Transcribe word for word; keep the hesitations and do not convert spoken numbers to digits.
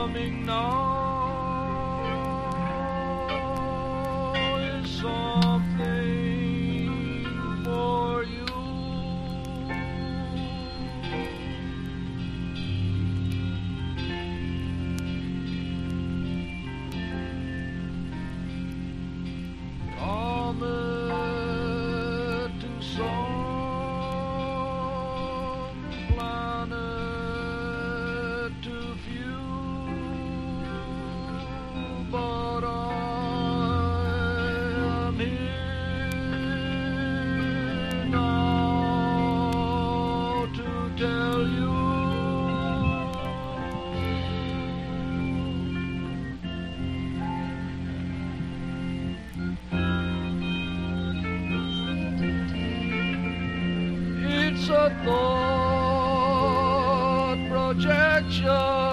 coming now is something for you. Comet to some planet too few, but I am here now to tell you. It's a thought projection